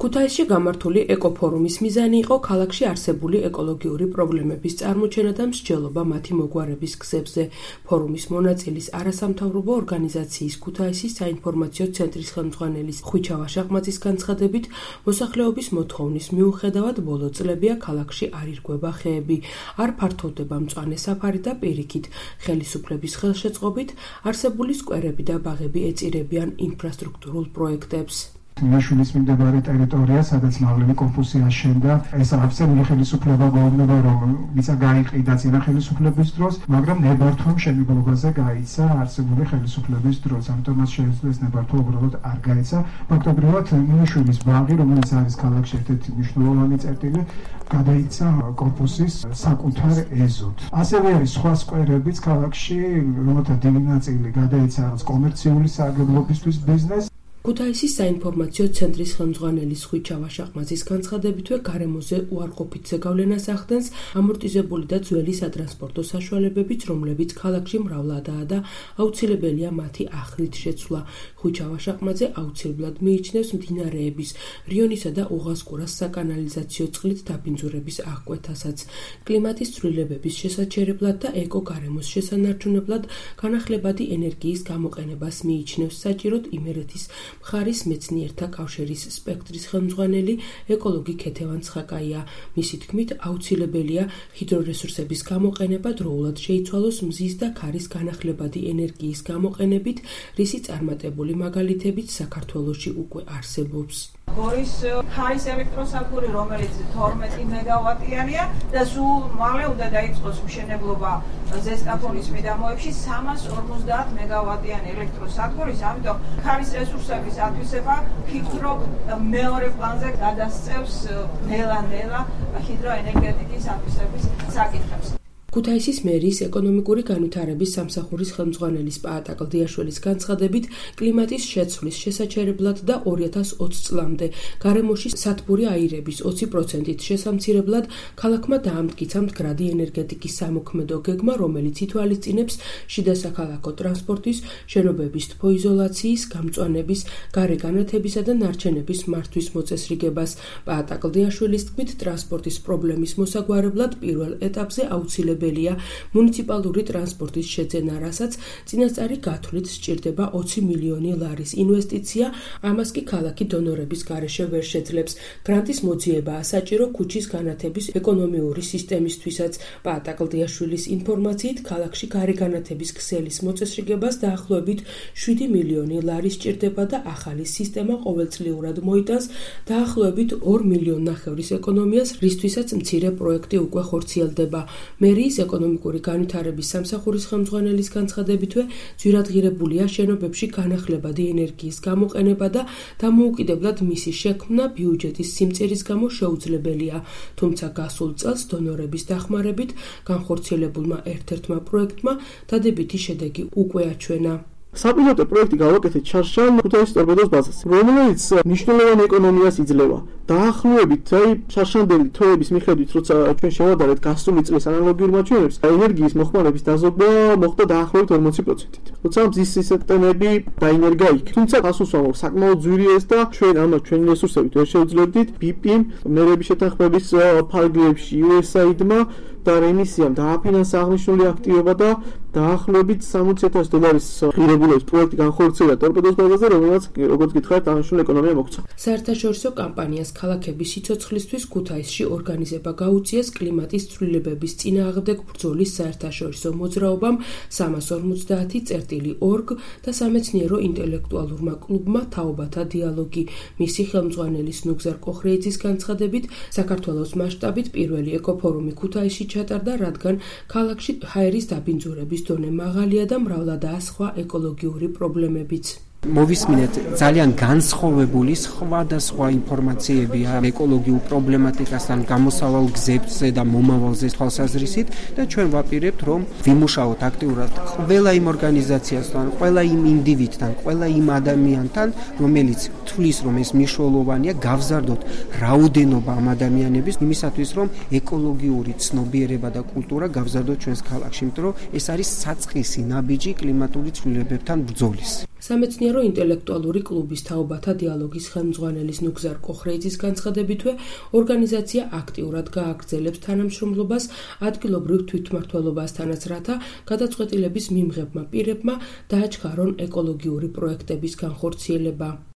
ქუთაისში გამართული ეკოფორუმის მიზანი იყო ქალაქში არსებული ეკოლოგიური პრობლემების წარმოჩენა და მსჯელობა მათი მოგვარების გზებზე. ფორუმის მონაწილის არასამთავრობო ორგანიზაციის ქუთაისის საინფორმაციო ცენტრის ხელმძღვანელის ხვიჩა ვაშაყმაძის განცხადებით, მოსახლეობის მოთხოვნის მიუხედავად ბოლო წლებია ქალაქში არ ირღვევა ხეები, არ ფართოვდება მწვანე საფარი და პირიქით, ხელისუფლების ხელშეწყობით არსებული სკვერები და ბაღები ეწირებიან ინფრასტრუქტურულ პროექტებს. მინაშვილის მიმდებარე ტერიტორია, სადაც მაღლები კორპუსი აშენდა, ეს აღწერილი ხელისუფლება გვეუბნება, რომ მიწა გაიყიდა წინა ხელისუფლების დროს, მაგრამ ნებართვა მშენებლობაზე გაიცა არსებული ხელისუფლების დროს. ამიტომაც შეეძლო ეს ნებართვა უბრალოდ არ გაიცა. ფაქტობრივად მინაშვილის ბაღი, რომელიც არის ქალაქში ერთ-ერთი მნიშვნელოვანი წერტილი, გადაიცა კორპუსის საკუთარ ეზოდ. ასევე არის სხვა სკვერებიც ქალაქში, რომელთა დიდი ნაწილი გადაიცა რაღაც კომერციული სარგებლობისთვის ბიზნესს. ქუთაისის საინფორმაციო ცენტრის ხელმძღვანელის ხვიჩა ვაშაყმაძის განცხადებითვე გარემოზე უარყოფით ზეგავლენას ახდენს ამორტიზებული და ძველი სატრანსპორტო საშუალებებიც, რომლებიც ქალაქში მრავლადაა და აუცილებელია მათი ახლით შეცვლა. ხვიჩა ვაშაყმაძე აუცილებლად მიიჩნევს მდინარეების რიონისა და უღასკურას საკანალიზაციო წყლით დაბინძურების აღკვეთასაც. კლიმატის ცვლილებების შესაჩერებლად და ეკო-გარემოს შესანარჩუნებლად განახლებადი ენერგიის გამოყენებას მიიჩნევს საჭიროდ იმერეთის მხარის მეცნიერთა კავშირის სპექტრის ხელმძღვანელი ეკოლოგი ქეთევან ცხაკაია. მისი თქმით, აუცილებელია ჰიდრორესურსების გამოყენება დროულად შეიცვალოს მზის და ქარის განახლებადი ენერგიის გამოყენებით, რისი წარმატებული მაგალითებიც საქართველოში უკვე არსებობს. გორის ქარის ელექტროსადგური, რომელიც 12 მეგავატიანია და სულ მალე უნდა დაიწყოს მშენებლობა ზესტაფონის მიდამოებში 350 მეგავატიანი ელექტროსადგურის, ამიტომ ქარის რესურსების ათვისება ფიქრობ მეორე პლანზე გადასწევს ნელა-ნელა ჰიდროენერგეტიკის ათვისების საკითხებს. ქუთაისის მერიის ეკონომიკური განვითარების სამსახურის ხელმძღვანელის პაატა კლდიაშვილის განცხადებით, კლიმატის შეცვლის შესაჩერებლად და 2020 წლამდე გარემოში სათბური აირების 20%-ით შესამცირებლად ქალაქმა დაამტკიცა მდგრადი ენერგეტიკის სამოქმედო გეგმა, რომელიც ითვალისწინებს შიდა საქალაქო ტრანსპორტის, შენობების თბოიზოლაციის, გამწვანების, გარე განათებისა და ნარჩენების მართვის მოწესრიგებას. პაატა კლდიაშვილის თქმით, ტრანსპორტის პრობლემის მოსაგვარებლად პირველ ეტაპზე აუცილებელია მუნიციპალური ტრანსპორტის შეძენა, რასაც წინასწარი გათვლით სჭირდება 20 მილიონი ლარის ინვესტიცია, ამას კი ქალაქი დონორების გარეშე ვერ შეძლებს. გრანტის მოძიებაა საჭირო ქუჩის განათების ეკონომიური სისტემისთვისაც. პაატა კლდიაშვილის ინფორმაციით, ქალაქში გარე განათების ქსელის მოწესრიგებას დაახლოებით 7 მილიონი ლარი სჭირდება და ახალი სისტემა ყოველწლიურად მოიტანს დაახლოებით 2,5 მილიონის ეკონომიას, რისთვისაც მცირე პროექტი უკვე ხორციელდება. მერიის ეკონომიკური განვითარების სამსახურის ხელმძღვანელის განცხადებითვე, ძვირადღირებულია შენობებში განახლებადი ენერგიის გამოყენება და დამოუკიდებლად მისი შექმნა ბიუჯეტის სიმწირის გამო შეუძლებელია. თუმცა გასულ წელს დონორების დახმარებით განხორციელებულმა ერთ-ერთმა პროექტმა დადებითი შედეგი უკვე აჩვენა. საპილოტო პროექტი გავაკეთეთ შარშან ქუთაისის ტორპედოს ბაზაზე, რომელიც მნიშვნელოვან ეკონომიას იძლევა. დაახლოებით, შარშანდელი თვეების მიხედვით, როცა ჩვენ შევადარეთ გასული წლის ანალოგიურ მაჩვენებლებს, ენერგიის მოხმარების დაზოგვა მოხდა დაახლოებით 40%-ით. როცა მზის სისტემები დაინერგა იქ. თუმცა გასულსვამო საკმაოდ ძვირი ეს და ჩვენ ამას ჩვენი რესურსებით ვერ შევძლებდით. BP-მ მერების შეთანხმების ფარგლებში USAID-მა და რემისიამ დააფინანსა აღნიშნული აქტივობა და დაახლოებით $60,000 ღირებულების პროექტი განხორციელა ტორპედოს ბაზაზე, რომელიც როგორც გითხარით, აღნიშნული ეკონომია მოქცა. საერთაშორისო კამპანიას ქალაქების სიცოცხლისთვის ქუთაისში ორგანიზება გაუწიეს კლიმატის ცვლილებების წინააღმდეგ ბრძოლის საერთაშორისო მოძრაობამ 350.org და სამეცნიერო ინტელექტუალურმა კლუბმა თაობათა დიალოგი. მისი ხელმძღვანელის ნუგზარ კოხრეიძის განცხადებით, საქართველოს მასშტაბით პირველი ეკოფორუმი ქუთაისში ჩატარდა, რადგან ქალაქში ჰაერის დაბინძურების დონე მაღალია და მრავლადაა სხვა ეკოლოგიური პრობლემებიც. მოვისმინეთ ძალიან განსხვავებული სხვადასხვა ინფორმაციებია ეკოლოგიურ პრობლემატიკასთან, გამოსავალ გზებზე და მომავალზე თვალსაზრისით და ჩვენ ვაპირებთ, რომ ვიმუშაოთ აქტიურად ყველა იმ ორგანიზაციასთან, ყველა იმ ინდივიდთან, ყველა იმ ადამიანთან, რომელიც თვლის, რომ ეს მნიშვნელოვანია, გავზარდოთ რაოდენობა ამ ადამიანების იმისათვის, რომ ეკოლოგიური ცნობიერება და კულტურა გავზარდოთ ჩვენს ქალაქში, იმიტომ რომ ეს არის საწყისი ნაბიჯი კლიმატური ცვლილებებთან ბრძოლის. სამეცნიერო ინტელექტუალური კლუბის თაობათა დიალოგის ხელმძღვანელის ნუგზარ კოხრეიძის განცხადებითვე, ორგანიზაცია აქტიურად გააგრძელებს თანამშრომლობას ადგილობრივ თვითმმართველობასთანაც, რათა გადაწყვეტილების მიმღებმა პირებმა დააჩქარონ ეკოლოგიური პროექტების განხორციელება.